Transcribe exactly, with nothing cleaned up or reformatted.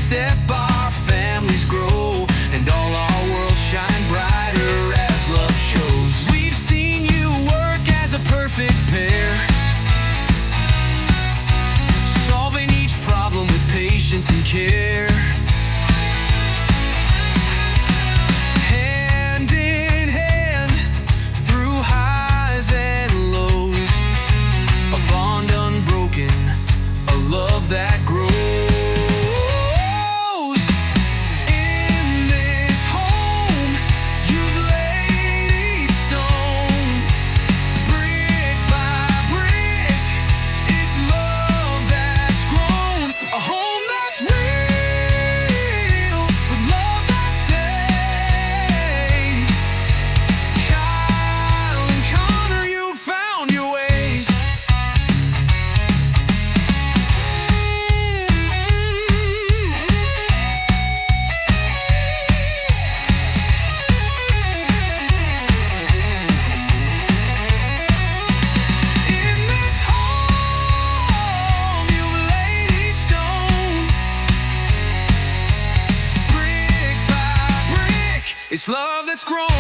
step our families grow, and all our worlds shine brighter as love shows. We've seen you work as a perfect pair, solving each problem with patience and care. Hand in hand through highs and lows, a bond unbroken, a love that grows. In this home, you've laid each stone, brick by brick. It's love that's grown, a home that's real, with love that stays. Kyle and Connor, you found your ways. In this home, you've laid each stone, brick by brick. It's love that's grown.